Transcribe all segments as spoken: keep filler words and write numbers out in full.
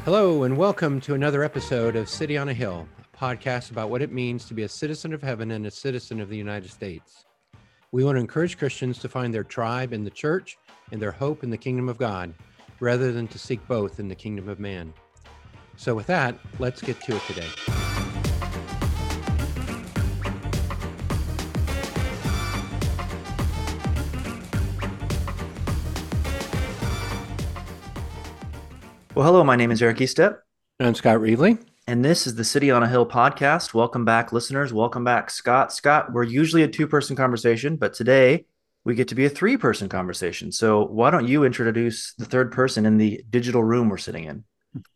Hello, and welcome to another episode of City on a Hill, a podcast about what it means to be a citizen of heaven and a citizen of the United States. We want to encourage Christians to find their tribe in the church and their hope in the kingdom of God, rather than to seek both in the kingdom of man. So with that, let's get to it today. Well, hello, my name is Eric Eastep. I'm Scott Reevely. And this is the City on a Hill podcast. Welcome back, listeners. Welcome back, Scott. Scott, we're usually a two-person conversation, but today we get to be a three-person conversation. So why don't you introduce the third person in the digital room we're sitting in?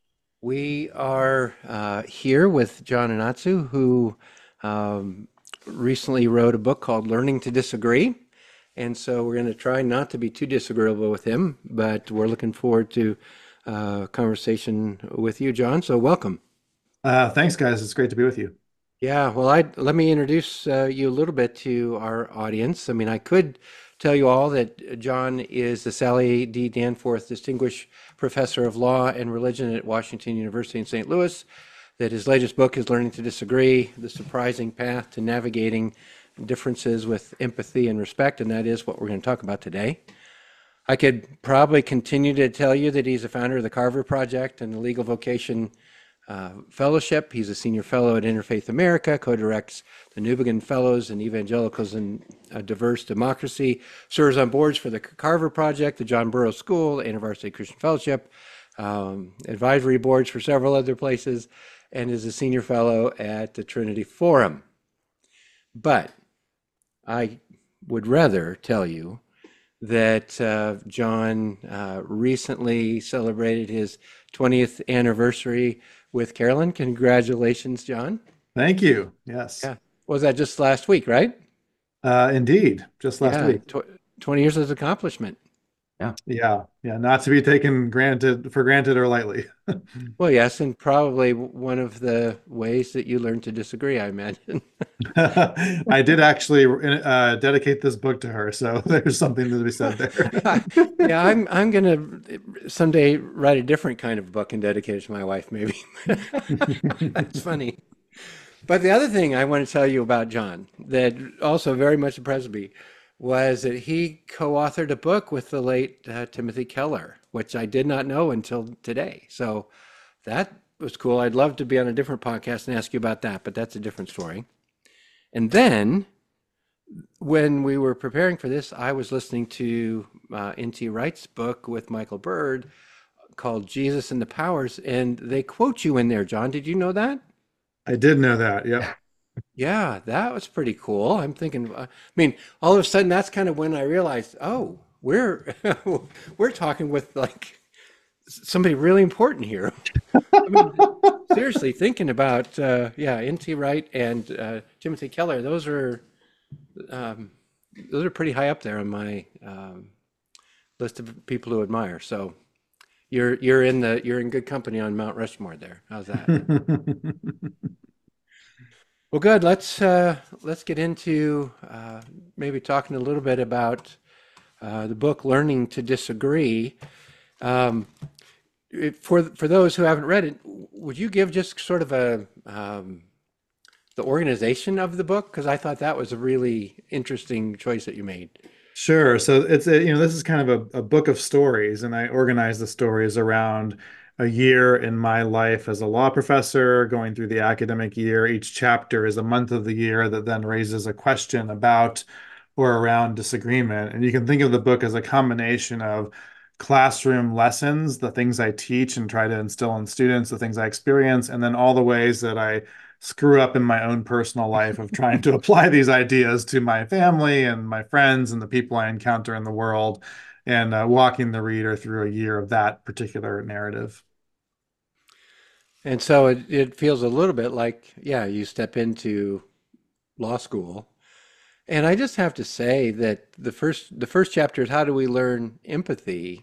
We are uh, here with John Anatsu, who um, recently wrote a book called Learning to Disagree. And so we're going to try not to be too disagreeable with him, but we're looking forward to uh, conversation with you, John. So welcome. Uh, thanks, guys. It's great to be with you. Yeah, well, I let me introduce uh, you a little bit to our audience. I mean, I could tell you all that John is the Sally D. Danforth Distinguished Professor of Law and Religion at Washington University in Saint Louis, that his latest book is Learning to Disagree, The Surprising Path to Navigating Differences with Empathy and Respect, and that is what we're going to talk about today. I could probably continue to tell you that he's a founder of the Carver Project and the Legal Vocation uh, Fellowship. He's a senior fellow at Interfaith America, co-directs the Newbegin Fellows and Evangelicals in a Diverse Democracy, serves on boards for the Carver Project, the John Burroughs School, the InterVarsity Christian Fellowship, um, advisory boards for several other places, and is a senior fellow at the Trinity Forum. But I would rather tell you that uh, John uh, recently celebrated his twentieth anniversary with Carolyn. Congratulations, John. Thank you. Yes. Yeah. Was that just last week, right? Uh, indeed. Just last yeah, week. Tw- twenty years of accomplishment. Yeah. Yeah. Yeah. Not to be taken granted for granted or lightly. Well, yes, and probably one of the ways that you learn to disagree, I imagine. I did actually uh, dedicate this book to her, so there's something to be said there. Yeah, I'm I'm gonna someday write a different kind of book and dedicate it to my wife, maybe. That's funny. But the other thing I want to tell you about John that also very much impressed me was that he co-authored a book with the late uh, Timothy Keller, which I did not know until today. So that was cool. I'd love to be on a different podcast and ask you about that, but that's a different story. And then when we were preparing for this, I was listening to uh, N T Wright's book with Michael Bird called Jesus and the Powers, and they quote you in there, John. Did you know that? I did know that. Yeah. Yeah, that was pretty cool. I'm thinking, uh, I mean, all of a sudden, that's kind of when I realized, oh, we're we're talking with like somebody really important here. I mean, seriously, thinking about, uh, yeah, N T Wright and uh, Timothy Keller, those are um, those are pretty high up there on my um, list of people to admire. So you're you're in the you're in good company on Mount Rushmore there. How's that? Well, good. Let's uh, let's get into uh, maybe talking a little bit about uh, the book "Learning to Disagree." Um, it- for for those who haven't read it, would you give just sort of a um, the organization of the book? Because I thought that was a really interesting choice that you made. Sure. So it's a, you know, this is kind of a, a book of stories, and I organize the stories around a year in my life as a law professor, going through the academic year. Each chapter is a month of the year that then raises a question about or around disagreement. And you can think of the book as a combination of classroom lessons, the things I teach and try to instill in students, the things I experience, and then all the ways that I screw up in my own personal life of trying to apply these ideas to my family and my friends and the people I encounter in the world, and uh, walking the reader through a year of that particular narrative. And so it, it feels a little bit like, yeah, you step into law school. And I just have to say that the first the first chapter is how do we learn empathy?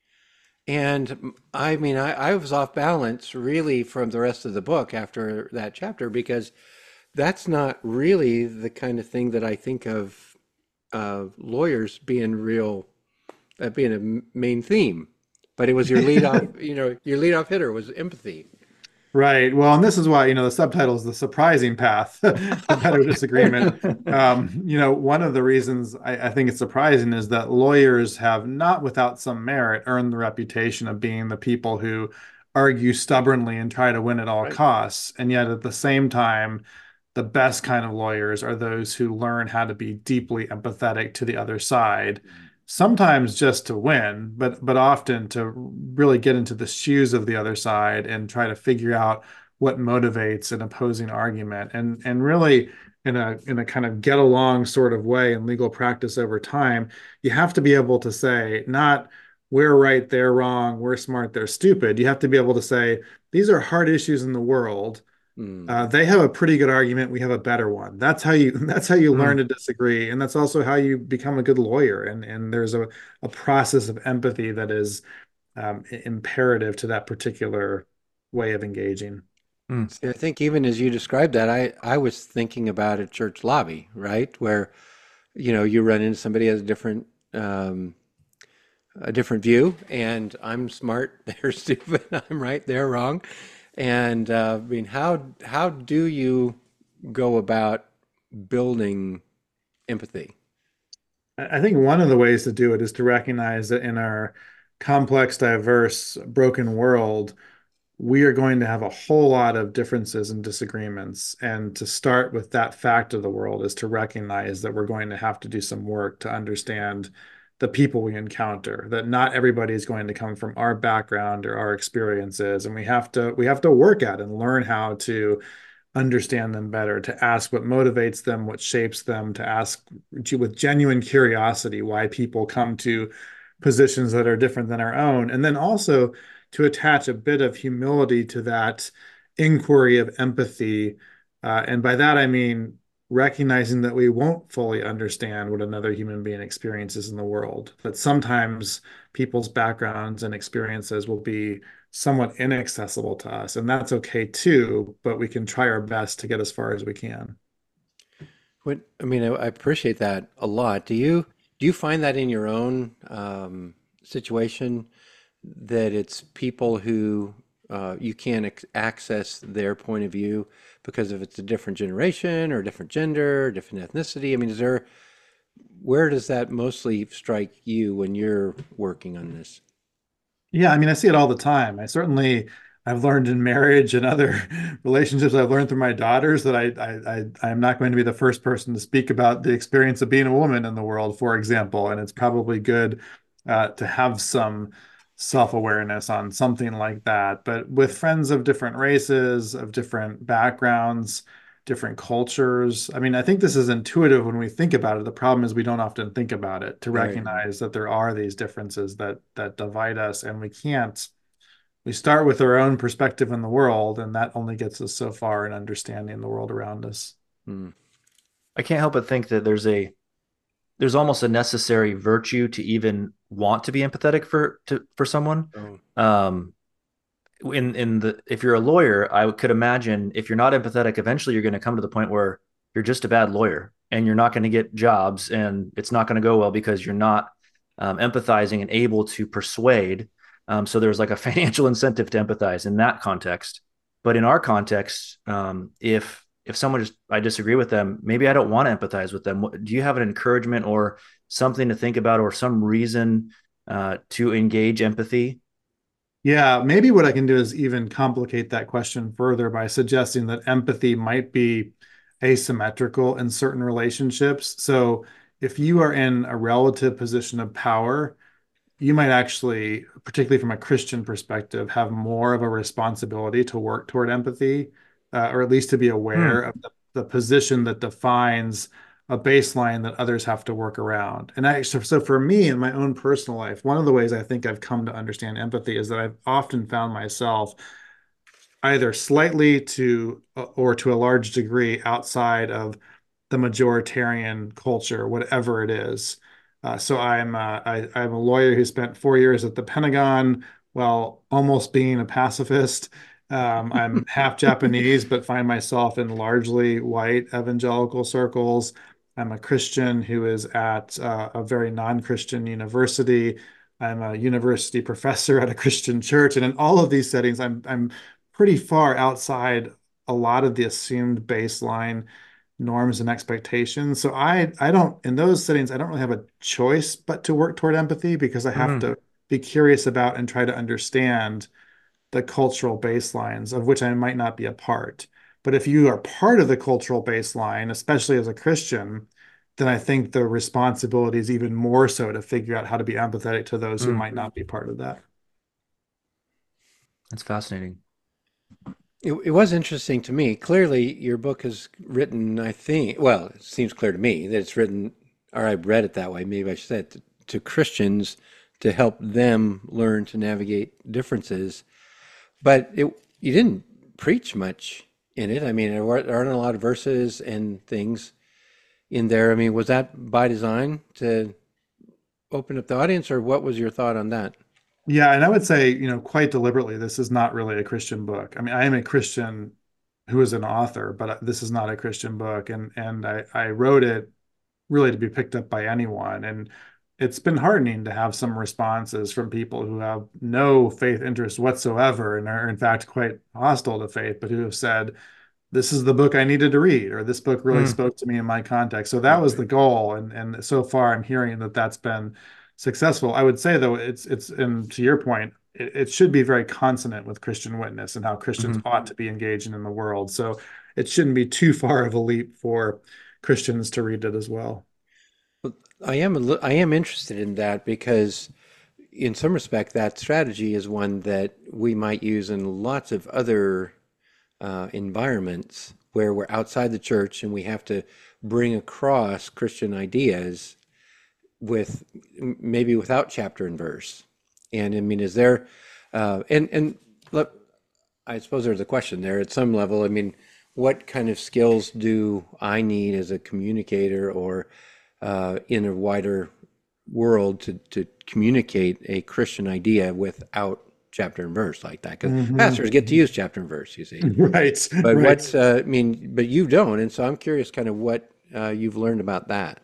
And I mean, I, I was off balance really from the rest of the book after that chapter because that's not really the kind of thing that I think of uh, lawyers being real, that being a main theme. but it was your lead off, you know, your lead off hitter was empathy. Right. Well, and this is why, you know, the subtitle is The Surprising Path to Better Disagreement. Um, you know, one of the reasons I, I think it's surprising is that lawyers have, not without some merit, earned the reputation of being the people who argue stubbornly and try to win at all Right. costs. And yet at the same time, the best kind of lawyers are those who learn how to be deeply empathetic to the other side, sometimes just to win, but but often to really get into the shoes of the other side and try to figure out what motivates an opposing argument. And and really in a in a kind of get along sort of way in legal practice over time, you have to be able to say, not we're right, they're wrong, we're smart, they're stupid. You have to be able to say, these are hard issues in the world. Mm. Uh, they have a pretty good argument. We have a better one. That's how you that's how you learn Mm. to disagree. And that's also how you become a good lawyer. And and there's a, a process of empathy that is um, imperative to that particular way of engaging. Mm. See, I think even as you described that, I, I was thinking about a church lobby, right? Where, you know, you run into somebody who has a different um, a different view, and I'm smart, they're stupid, I'm right, they're wrong. And uh, I mean, how how do you go about building empathy? I I think one of the ways to do it is to recognize that in our complex, diverse, broken world, we are going to have a whole lot of differences and disagreements. And to start with that fact of the world is to recognize that we're going to have to do some work to understand the people we encounter, that not everybody is going to come from our background or our experiences. And we have to we have to work at and learn how to understand them better, to ask what motivates them, what shapes them, to ask with genuine curiosity why people come to positions that are different than our own. And then also to attach a bit of humility to that inquiry of empathy. Uh, and by that, I mean recognizing that we won't fully understand what another human being experiences in the world, that sometimes people's backgrounds and experiences will be somewhat inaccessible to us, and that's okay too, but we can try our best to get as far as we can. What, I mean, I, I appreciate that a lot. Do you do you find that in your own um, situation that it's people who uh, you can't ac access their point of view because if it's a different generation or different gender, different ethnicity? I mean, is there where does that mostly strike you when you're working on this? Yeah, I mean, I see it all the time. I certainly I've learned in marriage and other relationships I've learned through my daughters that I I I I'm not going to be the first person to speak about the experience of being a woman in the world, for example. And it's probably good uh, to have some self-awareness on something like that. But with friends of different races, of different backgrounds, different cultures, I mean, I think this is intuitive when we think about it. The problem is we don't often think about it, to Right. recognize that there are these differences that that divide us, and we can't we start with our own perspective in the world, and that only gets us so far in understanding the world around us. Mm. I can't help but think that there's a there's almost a necessary virtue to even want to be empathetic for to for someone. Oh, Um, in in the if you're a lawyer, I could imagine if you're not empathetic, eventually you're going to come to the point where you're just a bad lawyer and you're not going to get jobs and it's not going to go well because you're not um, empathizing and able to persuade. Um, so there's like a financial incentive to empathize in that context. But in our context, um, if if someone just I disagree with them, maybe I don't want to empathize with them. Do you have an encouragement or something to think about or some reason uh, to engage empathy? Yeah, maybe what I can do is even complicate that question further by suggesting that empathy might be asymmetrical in certain relationships. So if you are in a relative position of power, you might actually, particularly from a Christian perspective, have more of a responsibility to work toward empathy, uh, or at least to be aware Hmm. of the, the position that defines a baseline that others have to work around. And I, so, so for me in my own personal life, one of the ways I think I've come to understand empathy is that I've often found myself either slightly to or to a large degree outside of the majoritarian culture, whatever it is. Uh, so I'm uh, I, I'm a lawyer who spent four years at the Pentagon while almost being a pacifist. Um, I'm half Japanese, but find myself in largely white evangelical circles. I'm a Christian who is at uh, a very non-Christian university. I'm a university professor at a Christian church, and in all of these settings, I'm I'm pretty far outside a lot of the assumed baseline norms and expectations. So I I don't in those settings I don't really have a choice but to work toward empathy because I have Mm, to be curious about and try to understand the cultural baselines of which I might not be a part. But if you are part of the cultural baseline, especially as a Christian, then I think the responsibility is even more so to figure out how to be empathetic to those who mm, might not be part of that. that's fascinating. It, it was interesting to me. Clearly, your book is written, I think, well, it seems clear to me that it's written, or I've read it that way, maybe I should say it, to, to Christians to help them learn to navigate differences. But it, you didn't preach much in it. I mean, there weren't, there aren't a lot of verses and things in there. I mean, was that by design to open up the audience, or what was your thought on that? Yeah, and I would say, you know, quite deliberately, this is not really a Christian book. I mean, I am a Christian who is an author, but this is not a Christian book, and and I I wrote it really to be picked up by anyone. And it's been heartening to have some responses from people who have no faith interest whatsoever and are in fact quite hostile to faith, but who have said, this is the book I needed to read, or this book really Mm, spoke to me in my context. So that was the goal. And and so far I'm hearing that that's been successful. I would say though, it's it's and to your point, it, it should be very consonant with Christian witness and how Christians mhm. ought to be engaging in the world. So it shouldn't be too far of a leap for Christians to read it as well. I am a li- I am interested in that because in some respect that strategy is one that we might use in lots of other uh, environments where we're outside the church and we have to bring across Christian ideas with maybe without chapter and verse. And I mean, is there uh, and and look, I suppose there's a question there at some level. I mean, what kind of skills do I need as a communicator or uh, in a wider world to, to communicate a Christian idea without chapter and verse like that? Because Mhm. pastors get to use chapter and verse, you see. Right, But right. what's, uh, I mean, but you don't. And so I'm curious kind of what uh, you've learned about that.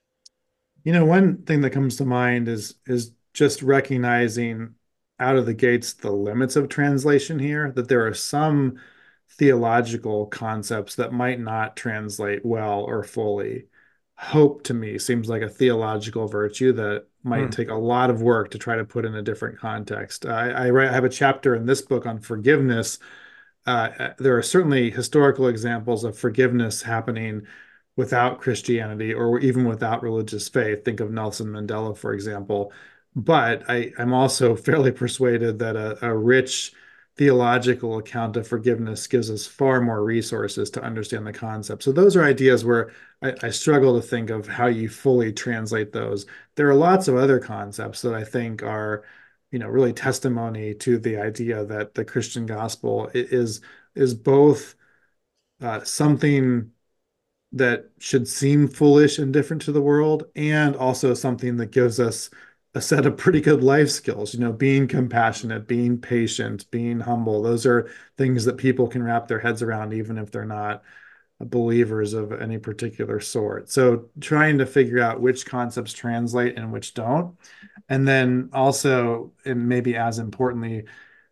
You know, one thing that comes to mind is is just recognizing out of the gates the limits of translation here, that there are some theological concepts that might not translate well or fully. Hope to me seems like a theological virtue that might Mm, take a lot of work to try to put in a different context. I, I, write, I have a chapter in this book on forgiveness. Uh, there are certainly historical examples of forgiveness happening without Christianity or even without religious faith. Think of Nelson Mandela, for example. But I, I'm also fairly persuaded that a, a rich theological account of forgiveness gives us far more resources to understand the concept. So those are ideas where I, I struggle to think of how you fully translate those. There are lots of other concepts that I think are, you know, really testimony to the idea that the Christian gospel is is both uh, something that should seem foolish and different to the world, and also something that gives us a set of pretty good life skills. You know, being compassionate, being patient, being humble. Those are things that people can wrap their heads around, even if they're not believers of any particular sort. So trying to figure out which concepts translate and which don't. And then also, and maybe as importantly,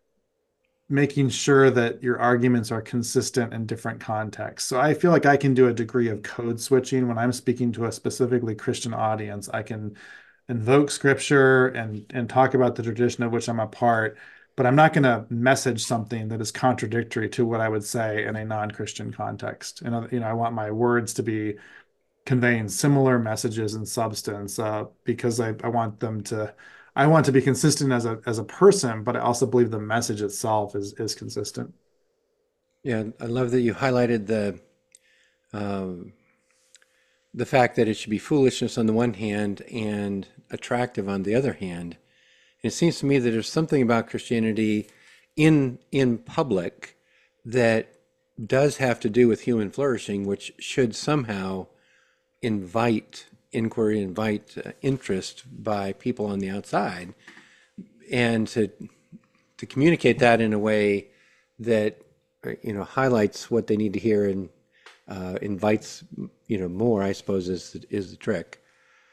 making sure that your arguments are consistent in different contexts. So I feel like I can do a degree of code switching when I'm speaking to a specifically Christian audience. I can invoke scripture and and talk about the tradition of which I'm a part, but I'm not going to message something that is contradictory to what I would say in a non-Christian context. And you know, I want my words to be conveying similar messages and substance uh, because I, I want them to I want to be consistent as a as a person, but I also believe the message itself is is consistent. Yeah, I love that you highlighted the um, the fact that it should be foolishness on the one hand and attractive on the other hand. And it seems to me that there's something about Christianity in in public that does have to do with human flourishing, which should somehow invite inquiry, invite uh, interest by people on the outside, and to to communicate that in a way that uh, you know highlights what they need to hear and uh, invites you know more. I suppose is is the trick.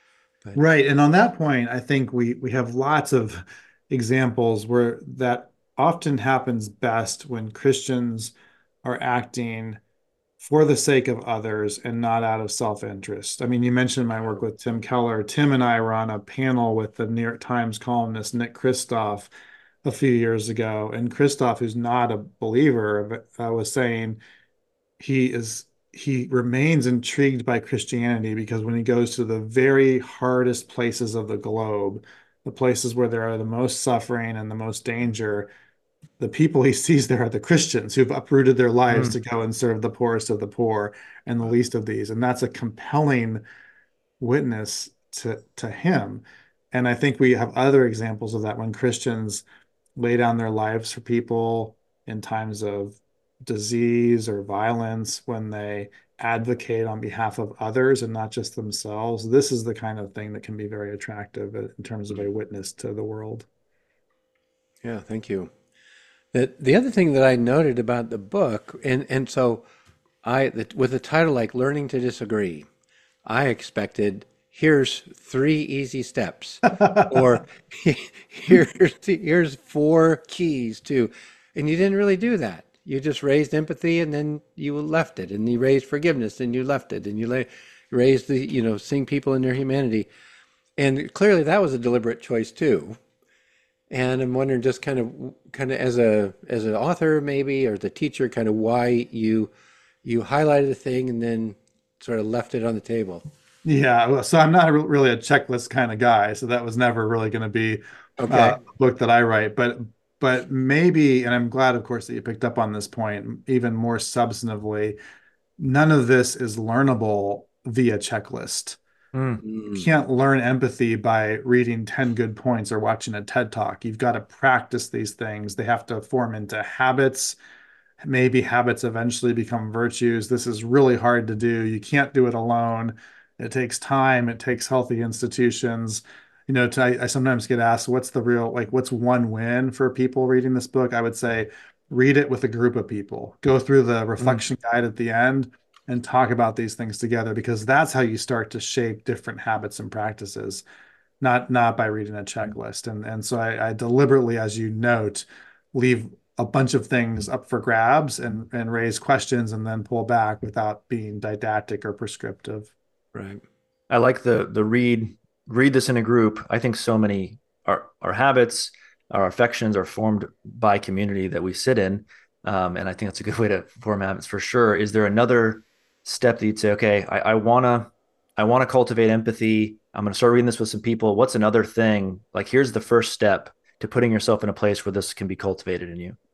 But Right. And on that point, I think we we have lots of examples where that often happens best when Christians are acting for the sake of others and not out of self-interest. I mean, you mentioned my work with Tim Keller. Tim and I were on a panel with the New York Times columnist Nick Kristof a few years ago, and Kristof, who's not a believer, uh, was saying he is he remains intrigued by Christianity because when he goes to the very hardest places of the globe, the places where there are the most suffering and the most danger, the people he sees there are the Christians who've uprooted their lives to Mm. go and serve the poorest of the poor and the least of these. And that's a compelling witness to to him. And I think we have other examples of that when Christians lay down their lives for people in times of disease or violence, when they advocate on behalf of others and not just themselves. This is the kind of thing that can be very attractive in terms of a witness to the world. yeah, thank you. The the other thing that I noted about the book, and and so I the, with a title like "Learning to Disagree," I expected here's three easy steps, or here's here's four keys to, and you didn't really do that. You just raised empathy, and then you left it, and you raised forgiveness, and you left it, and you la- raised the you know seeing people in their humanity, and clearly that was a deliberate choice too. And I'm wondering just kind of kind of as a as an author maybe or the teacher kind of why you you highlighted a thing and then sort of left it on the table. Yeah, well, so I'm not re- really a checklist kind of guy, so that was never really going to be uh, Okay. a book that I write. But but maybe, and I'm glad, of course, that you picked up on this point, even more substantively, none of this is learnable via checklist. Mm. Mm, Can't learn empathy by reading ten good points or watching a TED Talk. You've got to practice these things. They have to form into habits. Maybe habits eventually become virtues. This is really hard to do. You can't do it alone. It takes time. It takes healthy institutions. You know, to, I, I sometimes get asked, what's the real, like, what's one win for people reading this book? I would say read it with a group of people. Go through the Mm. reflection guide at the end and talk about these things together because that's how you start to shape different habits and practices, not not by reading a checklist. And and so I, I deliberately, as you note, leave a bunch of things up for grabs and and raise questions and then pull back without being didactic or prescriptive. right. I like the the read read this in a group. I think so many our our habits, our affections are formed by community that we sit in, um, and I think that's a good way to form habits for sure. Is there another step that you'd say, okay, I, I wanna I wanna cultivate empathy. I'm gonna start reading this with some people. What's another thing? Like, here's the first step to putting yourself in a place where this can be cultivated in you.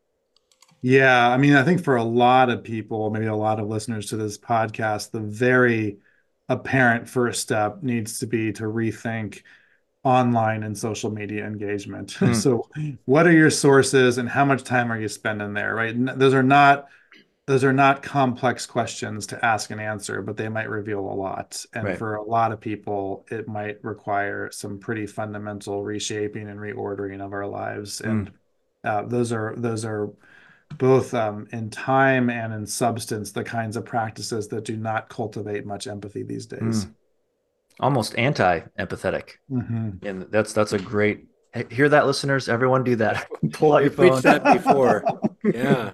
Yeah, I mean, I think for a lot of people, maybe a lot of listeners to this podcast, the very apparent first step needs to be to rethink online and social media engagement. Mm. So, what are your sources and how much time are you spending there, right? And those are not those are not complex questions to ask and answer, but they might reveal a lot. And Right. for a lot of people, it might require some pretty fundamental reshaping and reordering of our lives. Mm. And uh, those are those are both um, in time and in substance the kinds of practices that do not cultivate much empathy these days. Mm. Almost anti-empathetic. Mhm. And that's that's a great hear that, listeners. Everyone do that. Pull out We your phone. preached that before. Yeah.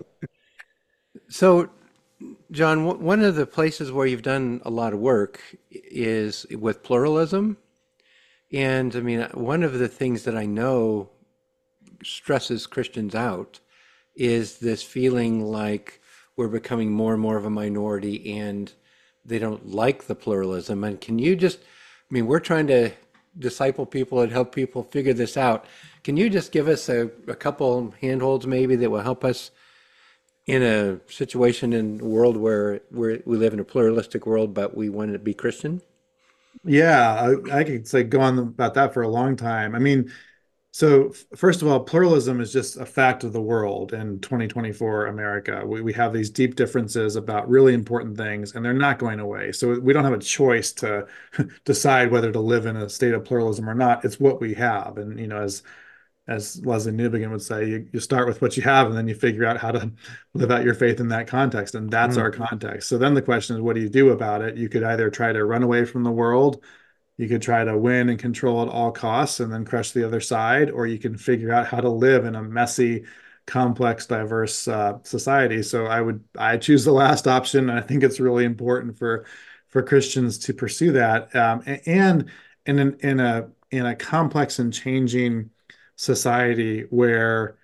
So, John, w- one of the places where you've done a lot of work is with pluralism. And I mean, one of the things that I know stresses Christians out is this feeling like we're becoming more and more of a minority and they don't like the pluralism. And can you just, I mean, we're trying to disciple people and help people figure this out. Can you just give us a, a couple handholds maybe that will help us in a situation in a world where we're, we live in a pluralistic world, but we want to be Christian? Yeah, I, I could say go on about that for a long time. I mean, so f- first of all, pluralism is just a fact of the world in twenty twenty-four America. We, we have these deep differences about really important things, and they're not going away. So we don't have a choice to decide whether to live in a state of pluralism or not. It's what we have. And, you know, as as Leslie Newbigin would say, you, you start with what you have, and then you figure out how to live out your faith in that context. And that's Mm. our context. So then the question is, what do you do about it? You could either try to run away from the world You could try to win and control at all costs and then crush the other side, or you can figure out how to live in a messy, complex, diverse uh, society. So I would I choose the last option, and I think it's really important for for Christians to pursue that. Um, and in an, in a in a complex and changing society where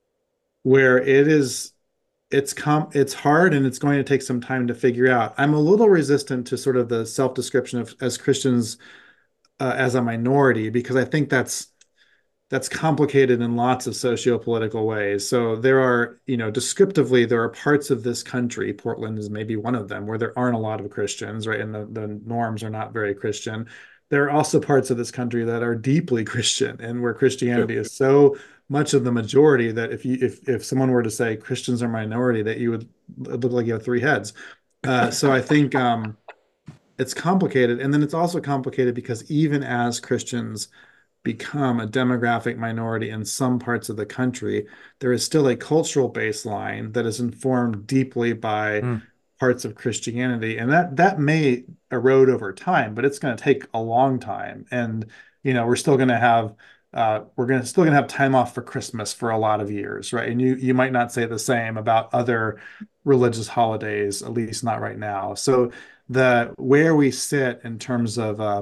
where it is it's com it's hard and it's going to take some time to figure out. I'm a little resistant to sort of the self-description of as Christians uh, as a minority because I think that's that's complicated in lots of socio-political ways. So there are, you know, descriptively, there are parts of this country, Portland is maybe one of them, where there aren't a lot of Christians, right? And the, the norms are not very Christian. There are also parts of this country that are deeply Christian and where Sure. Christianity is so much of the majority that if you if if someone were to say Christians are minority, that you would look like you have three heads. Uh, so I think um, it's complicated. And then it's also complicated because even as Christians become a demographic minority in some parts of the country, there is still a cultural baseline that is informed deeply by Mm, parts of Christianity. And that that may erode over time, but it's going to take a long time. And, you know, we're still going to have uh, we're going to still going to have time off for Christmas for a lot of years, right? And you you might not say the same about other religious holidays, at least not right now. So the where we sit in terms of uh,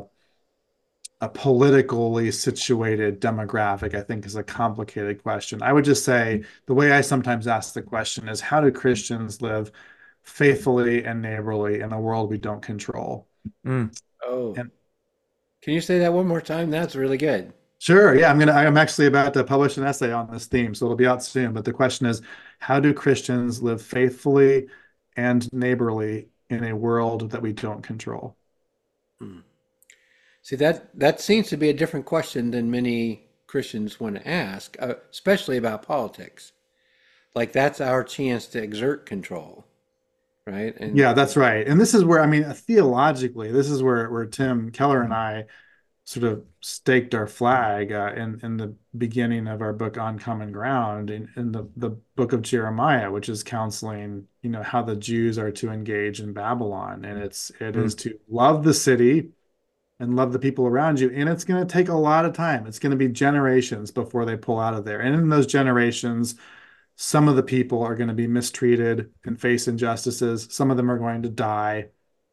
a politically situated demographic, I think, is a complicated question. I would just say the way I sometimes ask the question is how do Christians live faithfully and neighborly in a world we don't control? mm. Oh, And can you say that one more time? That's really good. sure, yeah, I'm gonna I'm actually about to publish an essay on this theme, so it'll be out soon. But the question is, how do Christians live faithfully and neighborly in a world that we don't control? Hmm. See, that that seems to be a different question than many Christians want to ask, uh, especially about politics. Like that's our chance to exert control, right? And Yeah, that's right. And this is where, I mean, theologically, this is where where Tim Keller and I sort of staked our flag uh, in in the beginning of our book On Common Ground in, in the the book of Jeremiah, which is counseling, you know, how the Jews are to engage in Babylon, and it's it is Mm, to love the city and love the people around you, and it's going to take a lot of time. It's going to be generations before they pull out of there, and in those generations some of the people are going to be mistreated and face injustices. Some of them are going to die.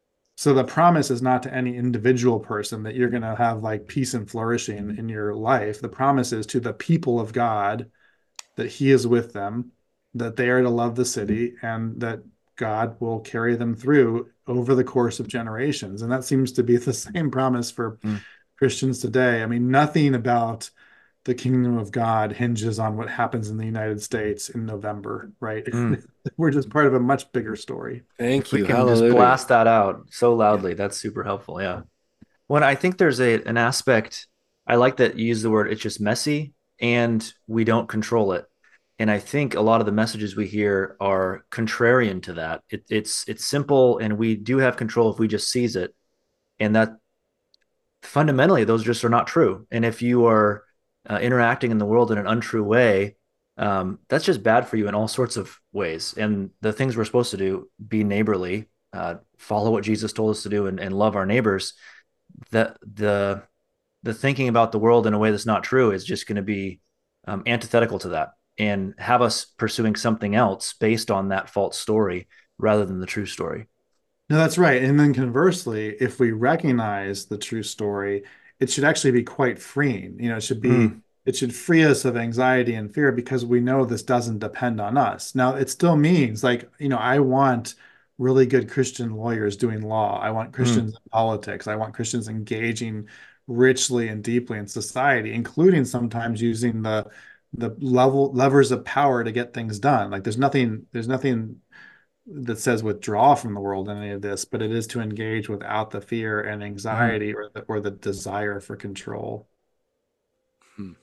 So the promise is not to any individual person that you're going to have like peace and flourishing in your life. The promise is to the people of God that He is with them, that they are to love the city, and that God will carry them through over the course of generations. And that seems to be the same promise for mm, Christians today. I mean, nothing about the kingdom of God hinges on what happens in the United States in November, right? mm. We're just part of a much bigger story. thank If we you, can just hallelujah. blast that out so Yeah. loudly, that's super helpful. Yeah. Well, I think there's a an aspect I like that you use the word it's just messy and we don't control it. And I think a lot of the messages we hear are contrarian to that. It, it's it's simple and we do have control if we just seize it. And that fundamentally those just are not true. And if you are uh, interacting in the world in an untrue way, um, that's just bad for you in all sorts of ways. And the things we're supposed to do, be neighborly, uh, follow what Jesus told us to do, and, and love our neighbors. The the the thinking about the world in a way that's not true is just going to be um, antithetical to that, and have us pursuing something else based on that false story rather than the true story. No, that's right. And then conversely, if we recognize the true story, it should actually be quite freeing. You know, it should be, Mm, it should free us of anxiety and fear because we know this doesn't depend on us. Now, it still means like, you know, I want really good Christian lawyers doing law. I want mm, Christians in politics. I want Christians engaging richly and deeply in society, including sometimes using the the level levers of power to get things done. Like there's nothing, there's nothing that says withdraw from the world in any of this, but it is to engage without the fear and mm, anxiety or the, or the desire for control. Hmm.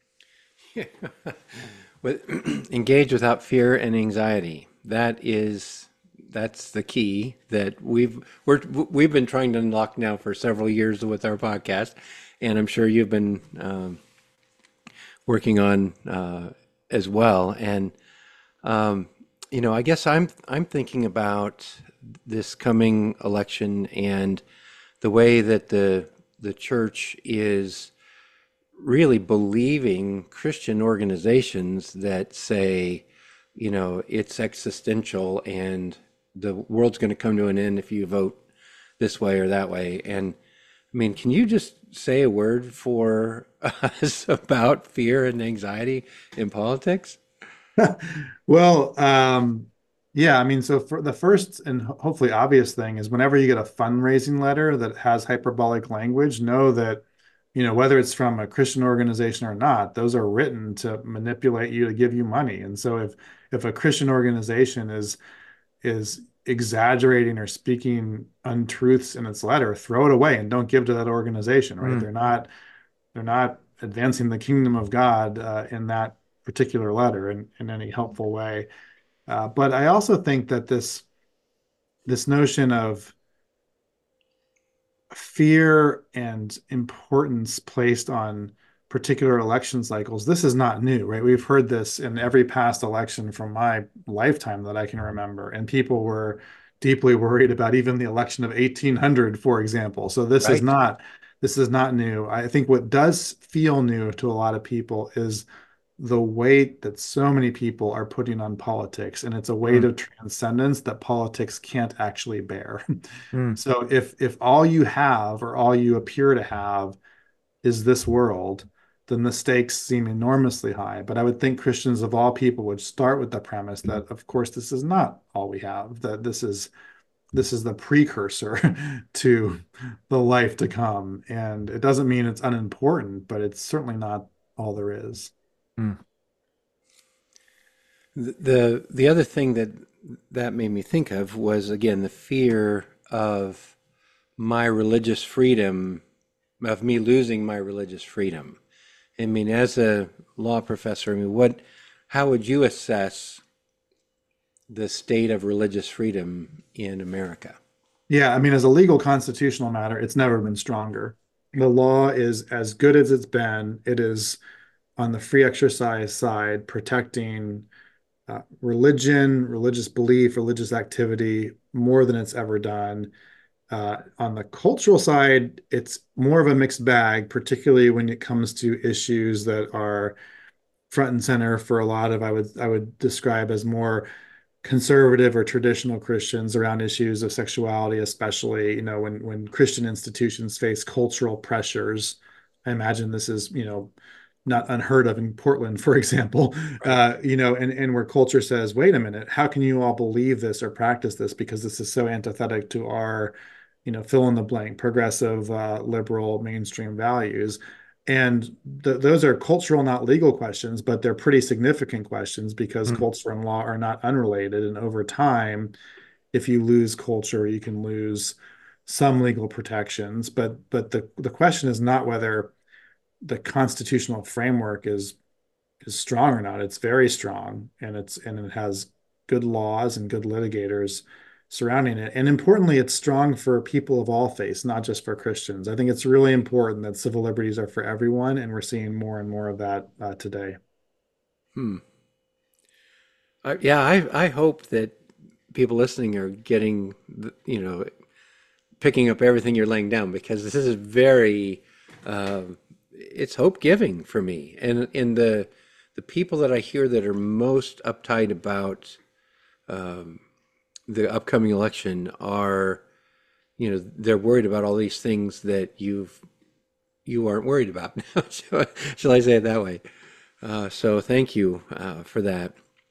With engage without fear and anxiety. That is that's the key that we've we're we've been trying to unlock now for several years with our podcast, and I'm sure you've been um, working on uh, as well. And um, you know, I guess I'm I'm thinking about this coming election and the way that the the church is really believing Christian organizations that say, you know, it's existential and the world's going to come to an end if you vote this way or that way. And I mean, can you just say a word for us about fear and anxiety in politics? Well, um, yeah, I mean, so for the first and ho- hopefully obvious thing is whenever you get a fundraising letter that has hyperbolic language, know that, you know, whether it's from a Christian organization or not, those are written to manipulate you to give you money. And so if if a Christian organization is is exaggerating or speaking untruths in its letter, throw it away and don't give to that organization, right? Mm, They're not they're not advancing the kingdom of God uh, in that particular letter in, in any helpful way. Uh, but I also think that this this notion of fear and importance placed on particular election cycles, this is not new, right? We've heard this in every past election from my lifetime that I can remember, and people were deeply worried about even the election of eighteen hundred, for example. So this is Right. not this is not new. I think what does feel new to a lot of people is the weight that so many people are putting on politics, and it's a weight mm, of transcendence that politics can't actually bear. mm, So if if all you have or all you appear to have is this world, then the stakes seem enormously high. But I would think Christians of all people would start with the premise that, of course, this is not all we have, that this is this is the precursor to the life to come. And it doesn't mean it's unimportant, but it's certainly not all there is. mm, The the, the other thing that that made me think of was again the fear of my religious freedom, of me losing my religious freedom. I mean, as a law professor, I mean, what, how would you assess the state of religious freedom in America? Yeah, I mean, as a legal constitutional matter, it's never been stronger. The law is as good as it's been. It is on the free exercise side, protecting uh, religion, religious belief, religious activity more than it's ever done. Uh, on the cultural side, it's more of a mixed bag, particularly when it comes to issues that are front and center for a lot of I would I would describe as more conservative or traditional Christians around issues of sexuality, especially, you know, when when Christian institutions face cultural pressures. I imagine this is, you know, not unheard of in Portland, for example, Right. uh, you know, and, and where culture says, wait a minute, how can you all believe this or practice this? Because this is so antithetic to our, you know, fill in the blank, progressive, uh, liberal, mainstream values. And th those are cultural, not legal questions, but they're pretty significant questions because mm, culture and law are not unrelated. And over time, if you lose culture, you can lose some legal protections. But but the the question is not whether the constitutional framework is is strong or not. It's very strong, and it's and it has good laws and good litigators surrounding it. And importantly, it's strong for people of all faiths, not just for Christians. I think it's really important that civil liberties are for everyone, and we're seeing more and more of that uh, today. Hmm. I, yeah, I I hope that people listening are getting, the- you know, picking up everything you're laying down because this is very, um, it's hope giving for me. And in the the people that I hear that are most uptight about um, the upcoming election are, you know, they're worried about all these things that you've you aren't worried about. shall, shall I say it that way? Uh, so thank you uh, for that.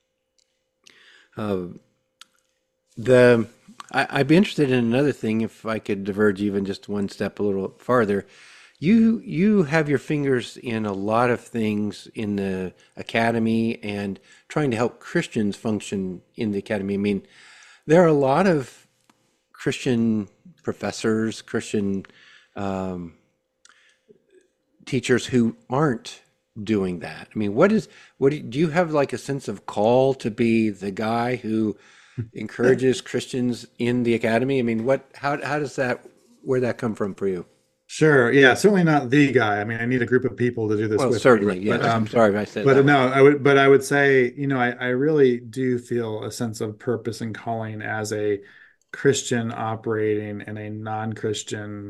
Uh, the I, I'd be interested in another thing if I could diverge even just one step a little farther. You you have your fingers in a lot of things in the academy and trying to help Christians function in the academy. I mean, there are a lot of Christian professors, Christian um, teachers who aren't doing that. I mean, what is what do you, do you have like a sense of call to be the guy who encourages Christians in the academy? I mean, what how how does that where that come from for you? Sure. Yeah, certainly not the guy. I mean, I need a group of people to do this Well, with me, certainly, right? But yes. I'm um, sorry if I said it but that way. no, I would, but I would say, you know, I, I really do feel a sense of purpose and calling as a Christian operating in a non-Christian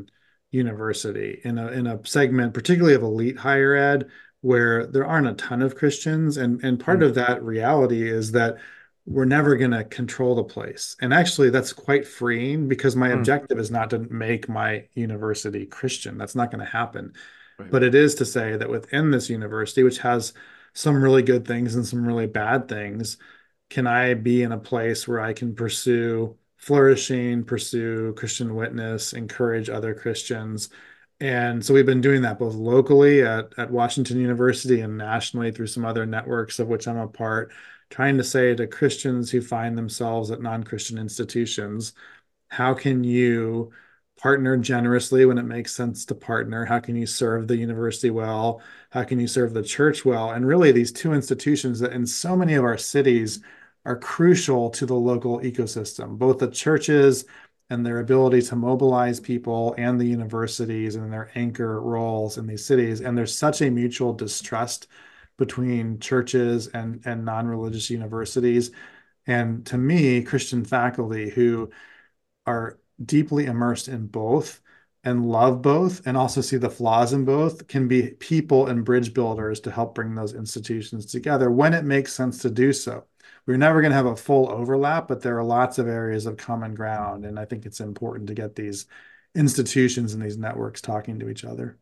university in a in a segment, particularly of elite higher ed, where there aren't a ton of Christians. And and part Mm, of that reality is that we're never going to control the place. And actually, that's quite freeing because my mm, objective is not to make my university Christian. That's not going to happen. Right. But it is to say that within this university, which has some really good things and some really bad things, can I be in a place where I can pursue flourishing, pursue Christian witness, encourage other Christians? And so we've been doing that both locally at, at Washington University and nationally through some other networks of which I'm a part, trying to say to Christians who find themselves at non-Christian institutions, how can you partner generously when it makes sense to partner? How can you serve the university well? How can you serve the church well? And really, these two institutions that in so many of our cities are crucial to the local ecosystem, both the churches and their ability to mobilize people and the universities and their anchor roles in these cities. And there's such a mutual distrust between churches and, and non-religious universities. And to me, Christian faculty who are deeply immersed in both and love both and also see the flaws in both can be people and bridge builders to help bring those institutions together when it makes sense to do so. We're never going to have a full overlap, but there are lots of areas of common ground. And I think it's important to get these institutions and these networks talking to each other.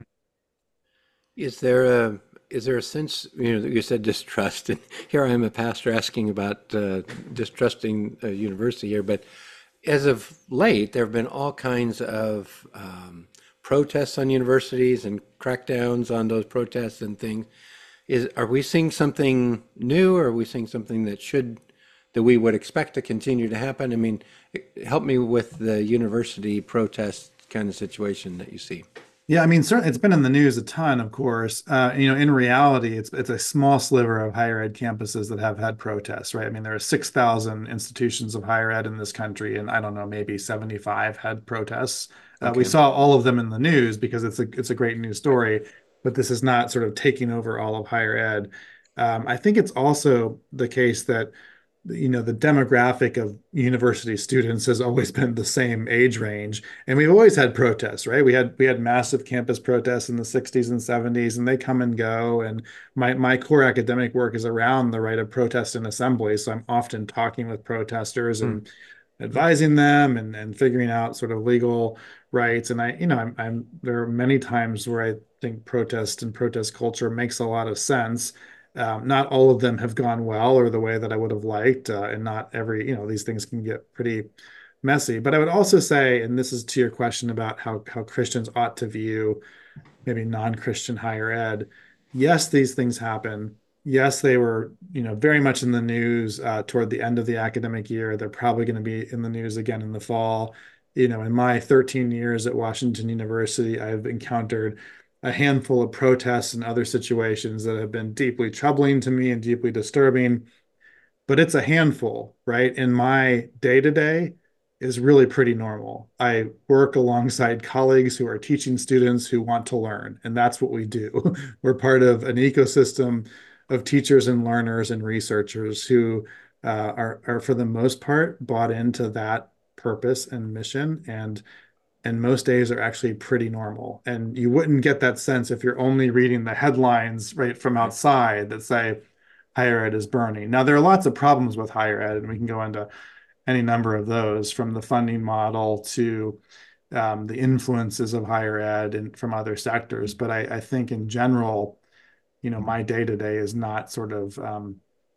Is there a is there a sense, you know, you said distrust, and here I am, a pastor, asking about uh, distrusting a university here, but as of late, there have been all kinds of um, protests on universities and crackdowns on those protests and things. Is are we seeing something new, or are we seeing something that should that we would expect to continue to happen? I mean, help me with the university protest kind of situation that you see. Yeah, I mean, certainly it's been in the news a ton, of course. Uh, you know, in reality, it's it's a small sliver of higher ed campuses that have had protests, right? I mean, there are six thousand institutions of higher ed in this country, and I don't know, maybe seventy-five had protests. Uh, we Okay. saw all of them in the news because it's a it's a great news Right. story, but this is not sort of taking over all of higher ed. Um, I think it's also the case that you know the demographic of university students has always been the same age range, and we've always had protests, right? We had we had massive campus protests in the sixties and seventies, and they come and go. And my my core academic work is around the right of protest and assembly, so I'm often talking with protesters mm. and advising them and and figuring out sort of legal rights. And I you know I'm, I'm there are many times where I think protest and protest culture makes a lot of sense. Um, not all of them have gone well or the way that I would have liked, uh, and not every, you know, these things can get pretty messy. But I would also say, and this is to your question about how how Christians ought to view maybe non-Christian higher ed. Yes, these things happen. Yes, they were, you know, very much in the news uh, toward the end of the academic year. They're probably going to be in the news again in the fall. You know, in my thirteen years at Washington University, I've encountered a handful of protests and other situations that have been deeply troubling to me and deeply disturbing, but it's a handful, right? And my day to day is really pretty normal. I work alongside colleagues who are teaching students who want to learn, and that's what we do. We're part of an ecosystem of teachers and learners and researchers who uh, are, are, for the most part, bought into that purpose and mission. And and most days are actually pretty normal. And you wouldn't get that sense if you're only reading the headlines right from Right. outside that say higher ed is burning. Now, there are lots of problems with higher ed, and we can go into any number of those, from the funding model to um, the influences of higher ed and from other sectors. But I, I think in general, you know, my day to day is not sort of um,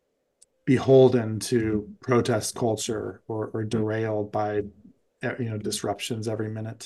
beholden to protest culture or, or Mm. derailed by, you know, disruptions every minute.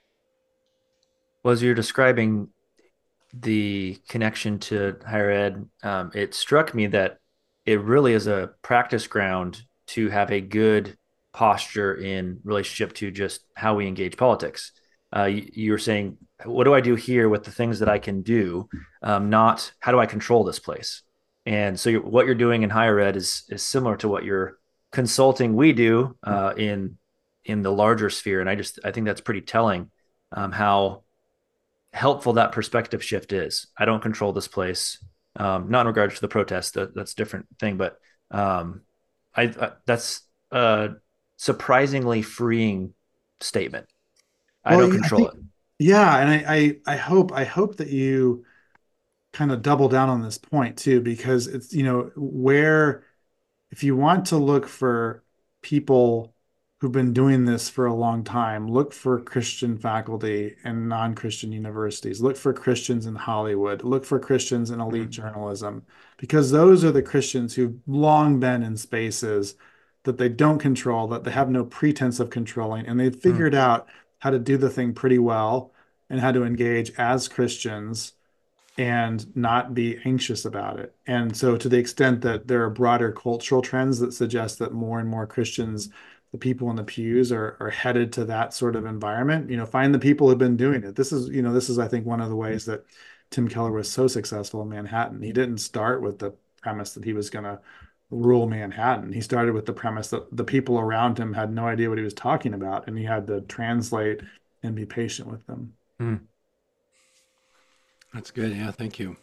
Well, as you're describing the connection to higher ed, um, it struck me that it really is a practice ground to have a good posture in relationship to just how we engage politics. Uh, you, you were saying, what do I do here with the things that I can do, um, not how do I control this place? And so you're, what you're doing in higher ed is is similar to what you're consulting we do uh, in in the larger sphere. And I just I think that's pretty telling, um, how helpful that perspective shift is. I don't control this place. Um, not in regards to the protest, that, that's a different thing, but um, I, I that's a surprisingly freeing statement. I Well, don't yeah, I control think it. Yeah, and I, I I hope I hope that you kind of double down on this point too, because it's, you know, where if you want to look for people who've been doing this for a long time, look for Christian faculty and non-Christian universities. Look for Christians in Hollywood. Look for Christians in elite Mm, journalism, because those are the Christians who've long been in spaces that they don't control, that they have no pretense of controlling, and they've mm, figured out how to do the thing pretty well and how to engage as Christians and not be anxious about it. And so, to the extent that there are broader cultural trends that suggest that more and more Christians, the people in the pews, are, are headed to that sort of environment, you know, find the people who've been doing it. This is, you know, this is, I think, one of the ways that Tim Keller was so successful in Manhattan. He didn't start with the premise that he was going to rule Manhattan. He started with the premise that the people around him had no idea what he was talking about, and he had to translate and be patient with them. mm. That's good. Yeah, thank you.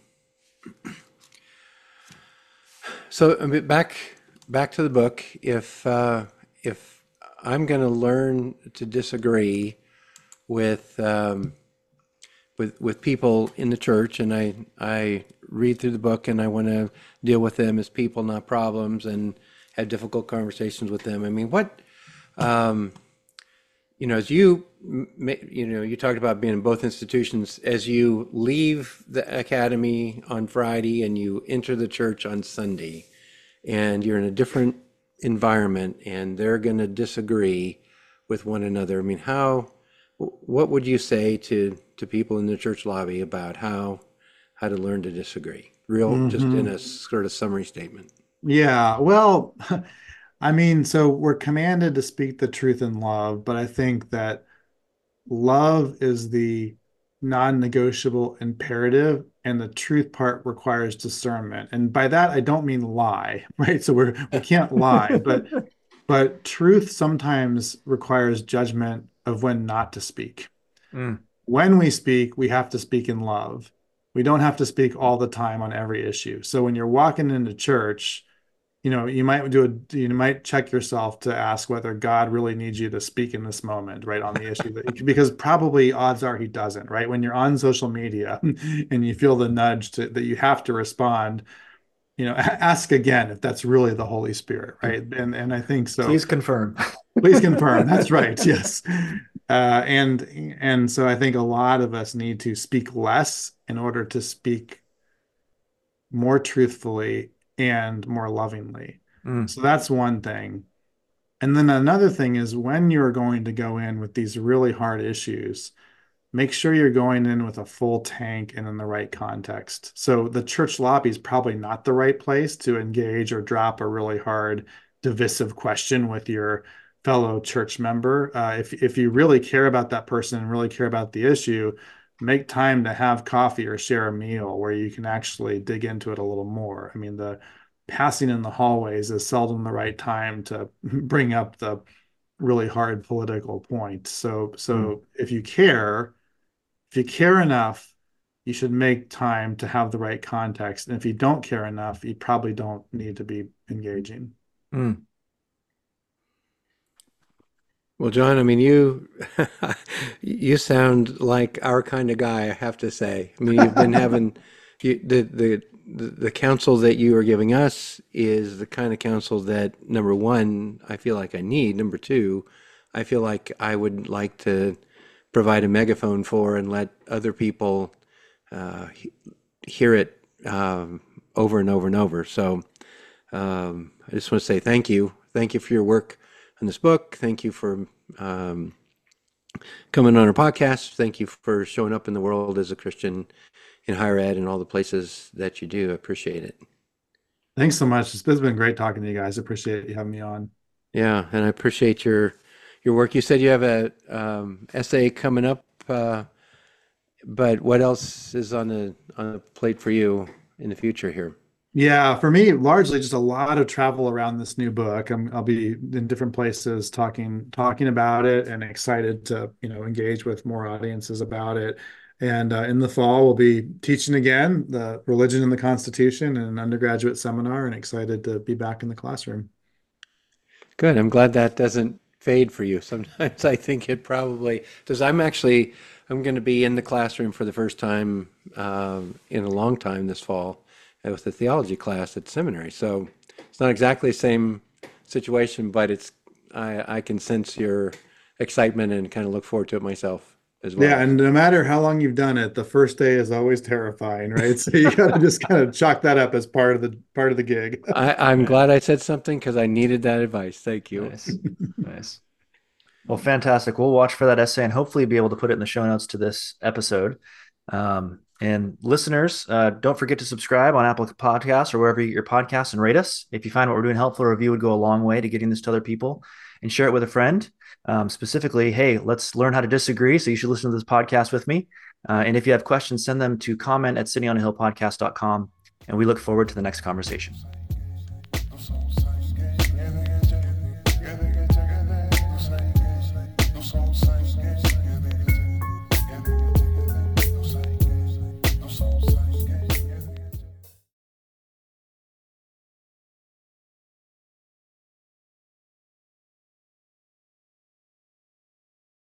So I mean, back back to the book. If uh, if I'm going to learn to disagree with um, with with people in the church, and I I read through the book, and I want to deal with them as people, not problems, and have difficult conversations with them. I mean, what you know, as you you know, you talked about being in both institutions. As you leave the academy on Friday and you enter the church on Sunday, and you're in a different environment, and they're going to disagree with one another. I mean, how, what would you say to to people in the church lobby about how how to learn to disagree? Real, just in Mhm. a sort of summary statement. Yeah, well, I mean, so we're commanded to speak the truth in love, but I think that love is the non-negotiable imperative, and the truth part requires discernment. And by that, I don't mean lie, right? So we're we can't lie, but but truth sometimes requires judgment of when not to speak. Mm, When we speak, we have to speak in love. We don't have to speak all the time on every issue. So when you're walking into church, you know, you might do a, you might check yourself to ask whether God really needs you to speak in this moment, right, on the issue that, because probably odds are he doesn't, right? When you're on social media and you feel the nudge to, that you have to respond, you know, ask again if that's really the Holy Spirit, right? And and I think so. please confirm. Please confirm. That's right. Yes. Uh, and and so I think a lot of us need to speak less in order to speak more truthfully and more lovingly. Mm, So that's one thing. And then another thing is, when you're going to go in with these really hard issues, make sure you're going in with a full tank and in the right context. So the church lobby is probably not the right place to engage or drop a really hard, divisive question with your fellow church member. Uh, if if you really care about that person and really care about the issue, make time to have coffee or share a meal where you can actually dig into it a little more. I mean, the passing in the hallways is seldom the right time to bring up the really hard political point. So mm, so if you care, if you care enough, you should make time to have the right context. And if you don't care enough, you probably don't need to be engaging. mm. Well, John, I mean, you you sound like our kind of guy, I have to say. I mean, you've been having you, the the the the counsel that you are giving us is the kind of counsel that, number one, I feel like I need. Number two, I feel like I would like to provide a megaphone for and let other people uh, he- hear it um, over and over and over. So um, I just want to say thank you. Thank you for your work on this book. Thank you for um, coming on our podcast. Thank you for showing up in the world as a Christian in higher ed and all the places that you do. I appreciate it. Thanks so much. It's been great talking to you guys. Appreciate you having me on. Yeah, and I appreciate your your work. You said you have a um, essay coming up, uh, but what else is on the on the plate for you in the future here? Yeah, for me, largely just a lot of travel around this new book. I'm, I'll be in different places talking talking about it, and excited to, you know, engage with more audiences about it. And uh, in the fall, we'll be teaching again the Religion and the Constitution in an undergraduate seminar, and excited to be back in the classroom. Good. I'm glad that doesn't fade for you. Sometimes I think it probably does. I'm actually I'm going to be in the classroom for the first time um, in a long time this fall uh, with the theology class at seminary. So it's not exactly the same situation, but it's I, I can sense your excitement and kind of look forward to it myself as well. Yeah, and no matter how long you've done it, the first day is always terrifying, right? So you got to just kind of chalk that up as part of the part of the gig. I, I'm glad I said something because I needed that advice. Thank you. Nice. Nice. Well, fantastic. We'll watch for that essay and hopefully be able to put it in the show notes to this episode. Um, and listeners, uh, don't forget to subscribe on Apple Podcasts or wherever you get your podcasts and rate us. If you find what we're doing helpful, a review would go a long way to getting this to other people, and share it with a friend. Um, specifically, hey, let's learn how to disagree. So you should listen to this podcast with me. Uh, and if you have questions, send them to comment at city on a hill podcast dot com. And we look forward to the next conversation.